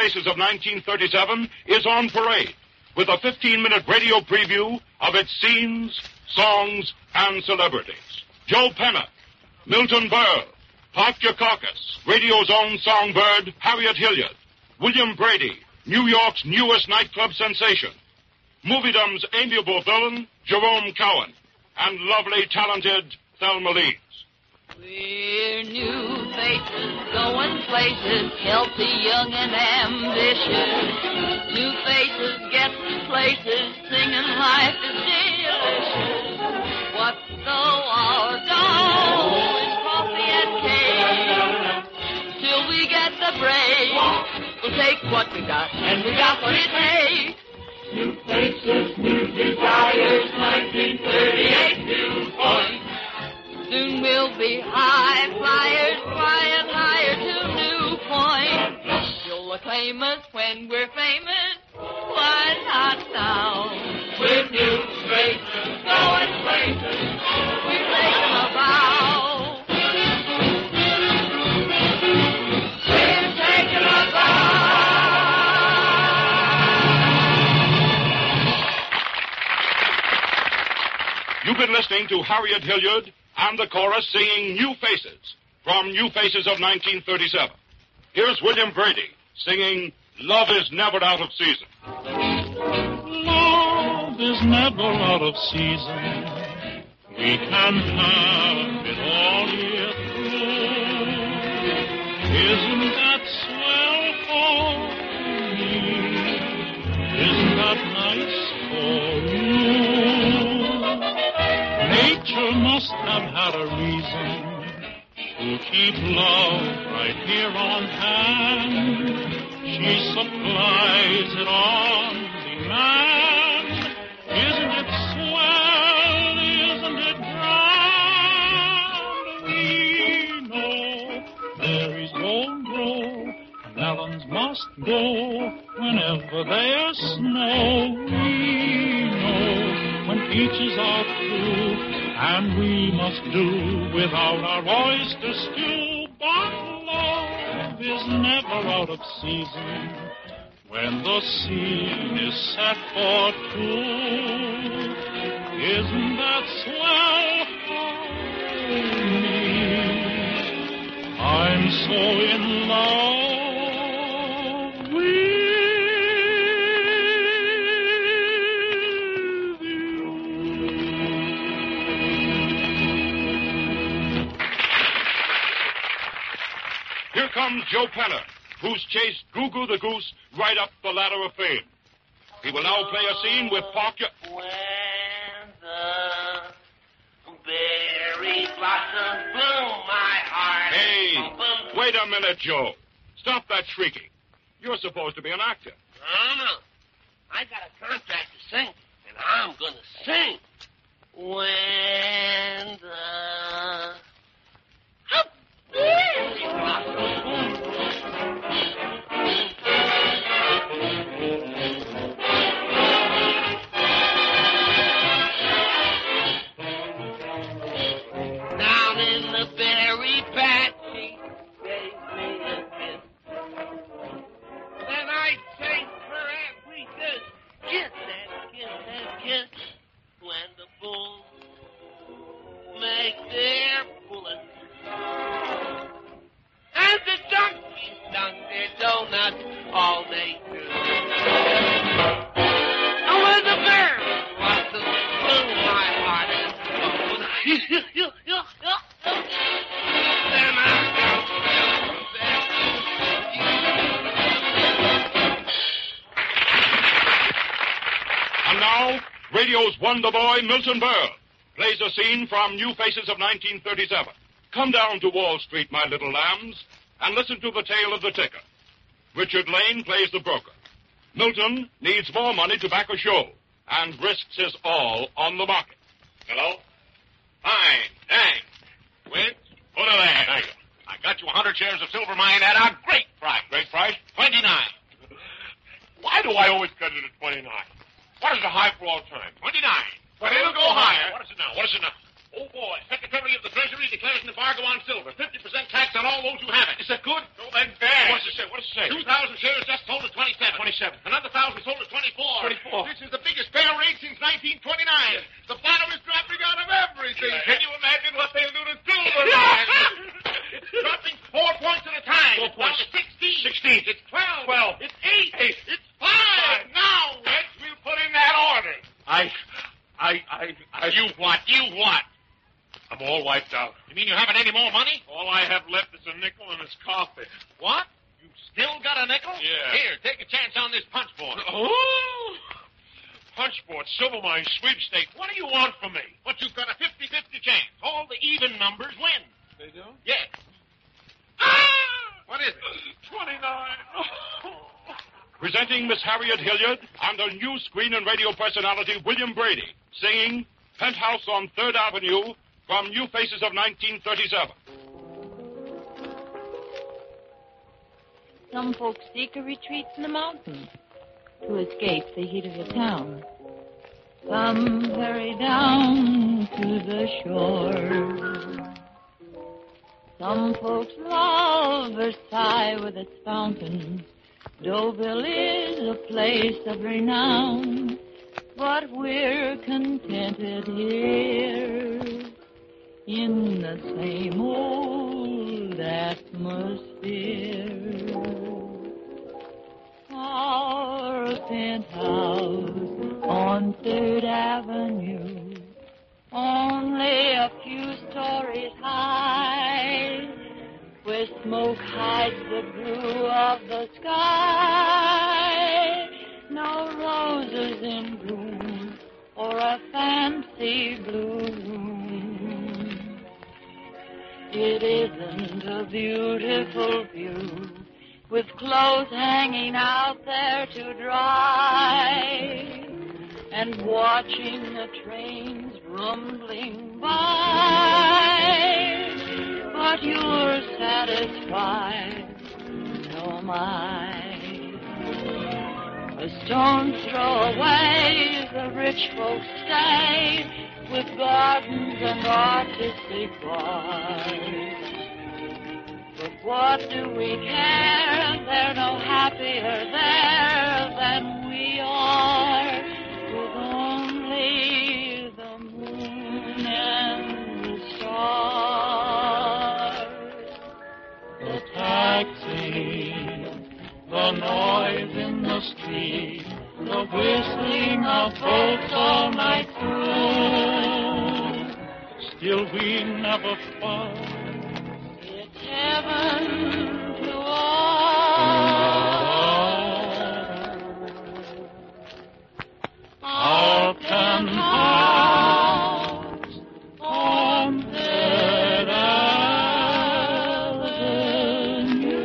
Faces of 1937 is on parade with a 15-minute radio preview of its scenes, songs, and celebrities. Joe Penner, Milton Berle, Park Dukakis, radio's own songbird, Harriet Hilliard, William Brady, New York's newest nightclub sensation, Moviedom's amiable villain, Jerome Cowan, and lovely, talented Thelma Leeds. We're new faces, going places, healthy, young, and ambitious. New faces get to places, singing life is delicious. What though our dough is coffee and cake? Till we get the break, we'll take what we got, and we got what it takes. New faces, new desires, 1938 new points. Soon we'll be high flyers, flying higher to new points. You'll acclaim us when we're famous. Why not now? With new faces, going places, we're taking a vow. We're taking a vow. You've been listening to Harriet Hilliard and the chorus singing New Faces from New Faces of 1937. Here's William Brady singing Love is Never Out of Season. Love is never out of season. We can have it all year through. Isn't that swell for me? Isn't that nice for you? Nature must have had a reason to keep love right here on hand. She supplies it on demand. Isn't it swell? Isn't it grand? We know berries won't grow, melons must go whenever there's snow. We know when peaches are through, and we must do without our oyster stew. But love is never out of season when the scene is set for two. Isn't that swell for me? I'm so in love with you. Here comes Joe Penner, who's chased Goo Goo the Goose right up the ladder of fame. He will now play a scene with Park. When the berries blossom bloom, my heart. Hey, wait a minute, Joe. Stop that shrieking. You're supposed to be an actor. No. I got a contract to sing, and I'm going to sing. When the berries blossom bloom. Down in the berry patch, she gave me a kiss. Then I chased her every kiss that kiss. When the bulls make their bullets, and the donkeys dunk their donuts, all they do. And when the berries blossom bloom, my heart is full. Then I And now, radio's wonder boy, Milton Berle, plays a scene from New Faces of 1937. Come down to Wall Street, my little lambs, and listen to the tale of the ticker. Richard Lane plays the broker. Milton needs more money to back a show and risks his all on the market. Hello? Fine. Thanks. Which? Put it there. Thank you. I got you 100 shares of Silver Mine at a great price. Great price? 29. Why do I always cut it at 29? What is the high for all time? 29. But it'll go higher. What is it now? Oh, boy. Secretary of the Treasury declares an embargo on silver. 50% tax on all those who have it. Is that good? No, then bad. What does it say? 2,000 shares just sold 27. Another 1,000 sold at 24. 24. This is the biggest fair rate since 1929. The bottom is dropping out of everything. Can you imagine what they'll do to silver mines? It's dropping 4 points at a time. 4 points. It's down to 16. 16. It's 12. 12. It's 8. It's 5. Now, Wedge, we'll put in that order. You what? I'm all wiped out. You mean you haven't any more money? All I have left is a nickel and his coffee. What? You still got a nickel? Yeah. Here, take a chance on this punch board. Oh! Punchboard, silver mine, sweepstake. What do you want from me? But you've got a 50-50 chance. All the even numbers win. They do? Yes. Ah! What is it? 29. Presenting Miss Harriet Hilliard and a new screen and radio personality, William Brady, singing Penthouse on 3rd Avenue from New Faces of 1937. Some folks seek a retreat in the mountains to escape the heat of the town. Some hurry down to the shore. Some folks love Versailles with its fountains. Deauville is a place of renown, but we're contented here in the same old atmosphere. Our penthouse on 3rd Avenue, only a few stories high, where smoke hides the blue of the sky. No roses in bloom or a fancy blue room. It isn't a beautiful view with clothes hanging out there to dry and watching the trains rumbling by. But you're satisfied, so am I. A stone's throw away, the rich folks stay with gardens and artistic bars. But what do we care? They're no happier there than we are, with only the moon and the stars. The taxi, the noise in the street, the whistling of folks all night through. Still we never fight. It's heaven to all. Our penthouse on 3rd Avenue.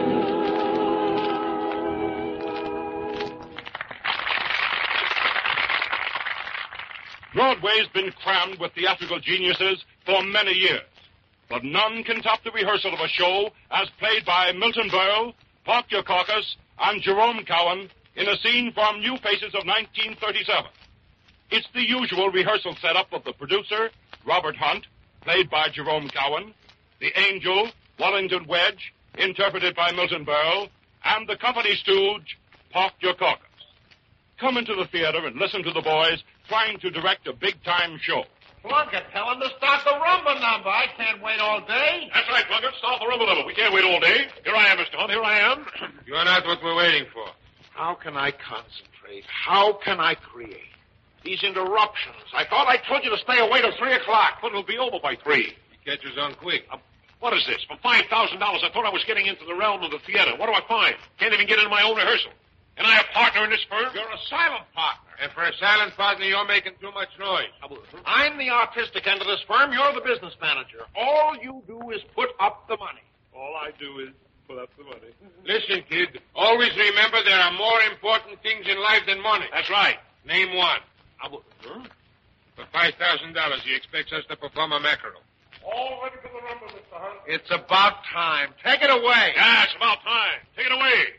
Broadway's been crammed with theatrical geniuses for many years, but none can top the rehearsal of a show as played by Milton Berle, Park Dukakis, and Jerome Cowan in a scene from New Faces of 1937. It's the usual rehearsal setup of the producer, Robert Hunt, played by Jerome Cowan, the angel, Wellington Wedge, interpreted by Milton Berle, and the company stooge, Park Dukakis. Come into the theater and listen to the boys trying to direct a big-time show. Plunkett, tell him to start the rumba number. I can't wait all day. That's right, Plunkett. Start the rumble number. We can't wait all day. Here I am, Mr. Hunt. Here I am. You're not what we're waiting for. How can I concentrate? How can I create? These interruptions. I thought I told you to stay away till 3 o'clock. But it'll be over by 3. He catches on quick. What is this? For $5,000, I thought I was getting into the realm of the theater. What do I find? Can't even get into my own rehearsal. And I a partner in this firm? You're a silent partner. And for a silent partner, you're making too much noise. I'm the artistic end of this firm. You're the business manager. All you do is put up the money. All I do is put up the money. Listen, kid. Always remember there are more important things in life than money. That's right. Name one. For $5,000, he expects us to perform a mackerel. All ready for the rumble, Mr. Hunt. It's about time. Take it away. Yeah, it's about time. Take it away.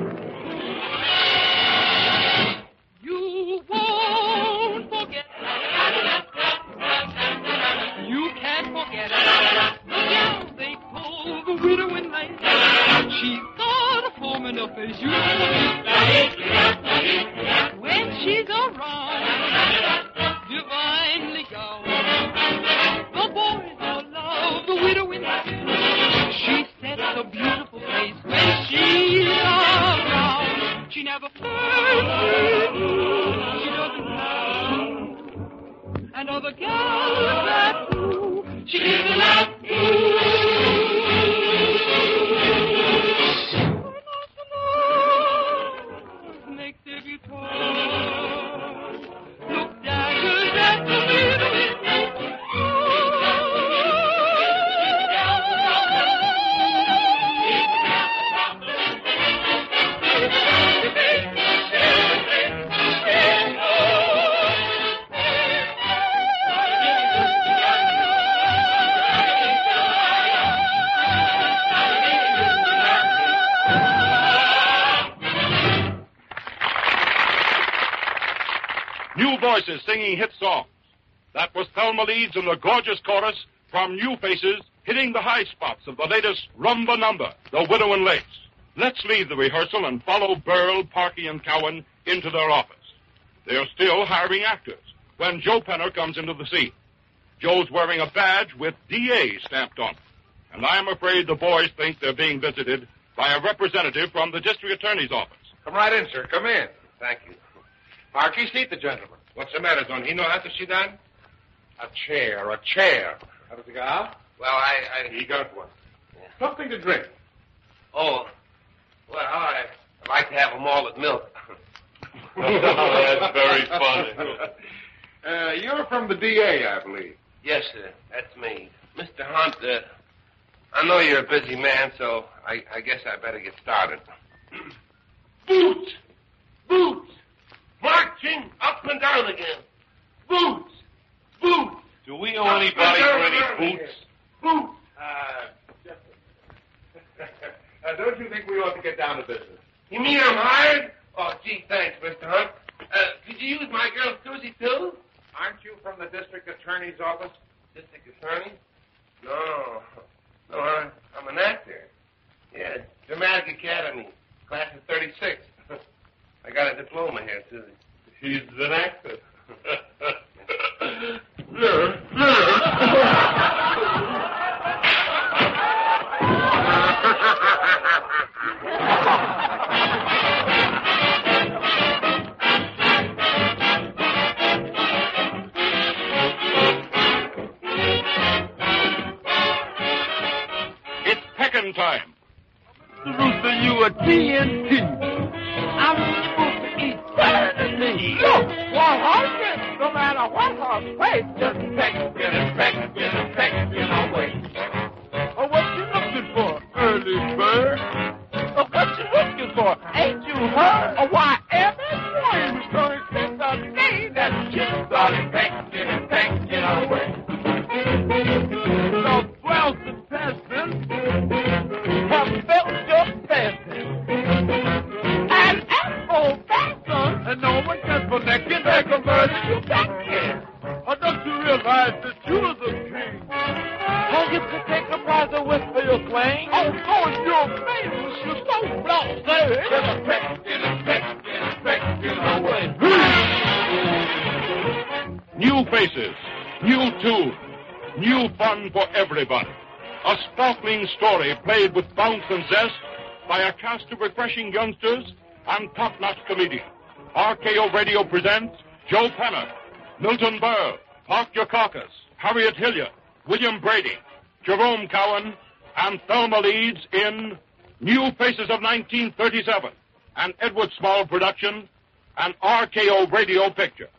You won't forget. You can't forget it. The gal they call the widow in night. She got a form enough as you. voices singing hit songs. That was Thelma Leeds in the gorgeous chorus from New Faces, hitting the high spots of the latest rumba number, The Widow in Lace. Let's leave the rehearsal and follow Burl, Parky, and Cowan into their office. They're still hiring actors when Joe Penner comes into the scene. Joe's wearing a badge with DA stamped on it, and I am afraid the boys think they're being visited by a representative from the district attorney's office. Come right in, sir. Come in. Thank you. Parky, seat the gentleman. What's the matter? Don't he know how to sit down? A chair. How does it go out? Well, He got one. Something to drink. Oh, well, I'd like to have them all at milk. That's very funny. You're from the DA, I believe. Yes, sir. That's me. Mr. Hunt, I know you're a busy man, so I guess I better get started. Boots! Boots! Marching up and down again. Boots! Boots! Do we owe anybody for any boots? Boots! Don't you think we ought to get down to business? You mean I'm hired? Oh, gee, thanks, Mr. Hunt. Could you use my girl Susie, too? Aren't you from the district attorney's office? District attorney? No, I'm an actor. Yeah, Dramatic Academy, class of 36. I got a diploma here, Susie. He's an actor. It's pecking time. Rooster, you a TNT. I'm supposed to eat better than me. Look, one hungry, no matter what her face, just pecking away. Oh, what you looking for, early bird? Oh, what you looking for? Ain't you heard? Oh, why, every morning we going to spend the day that you started pecking away. So, twelve contestants have felt your passing. And as for Benson, and no one can connect you, they converted you back here. Oh, don't you realize that you're the king? Oh, you can take a prize and whisper your claim. Oh, go in your face, you're so blasé. Pecking away. New faces, new tune, new fun for everybody. A sparkling story played with bounce and zest by a cast of refreshing youngsters and top-notch comedians. RKO Radio presents Joe Penner, Milton Berle, Park Dukakis, Harriet Hilliard, William Brady, Jerome Cowan, and Thelma Leeds in New Faces of 1937, an Edward Small production, an RKO Radio picture.